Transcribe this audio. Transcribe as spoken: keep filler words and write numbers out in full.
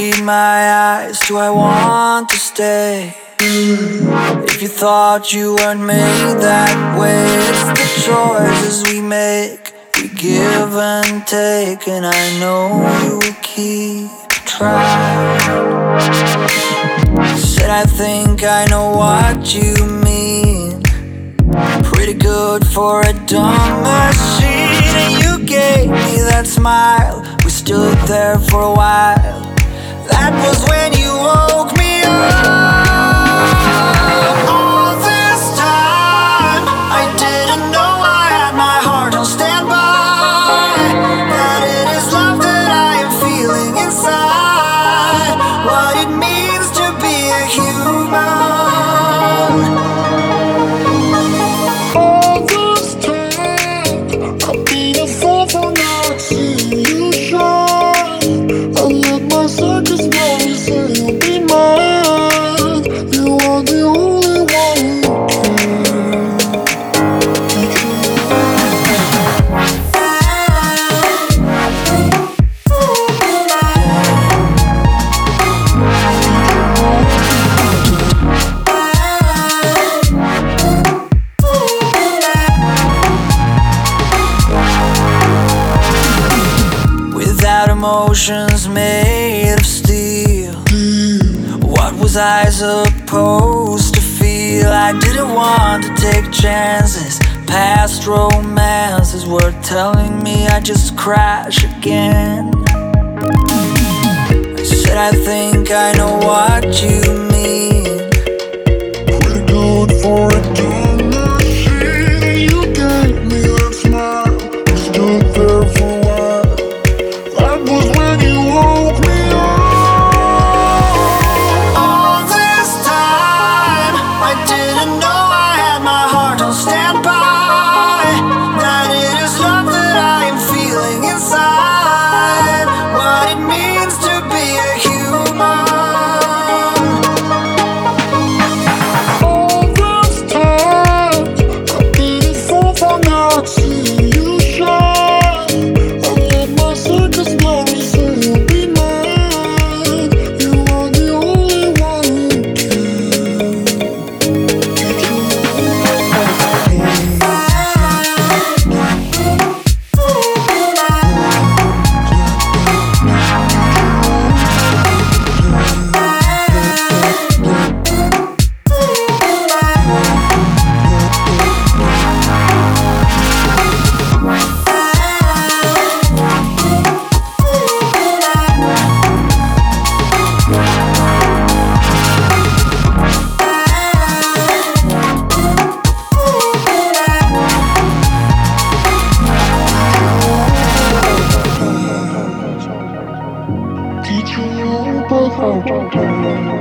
read my eyes, do I want to stay? If you thought you weren't made that way, it's the choices we make, we give and take, and I know you will keep trying. Said I think I know what you mean, pretty good for a dumb machine. And you gave me that smile, we stood there for a while. That was when you woke me up. All this time I didn't know I had my heart on standby, that it is love that I am feeling inside, what it means to be a human. All this time I've been a fool for not seeing you shine. I let my circus money say you'll be mine. You are the only one who Without emotions made of steel, what was I supposed to feel? I didn't want to take chances, past romances were telling me I'd just crash again. I said I think I know what you mean, pretty good for a dumb machine. You gave me that smile, we stood there for a while. That was when you woke me up. all this time I didn't know I had my heart on standby, that it is love that I am feeling inside, what it means to be a human. All this time I've been a fool for not seeing you shine. I let my circus money say you'll be mine. You are the only one who can get you teach you, but how to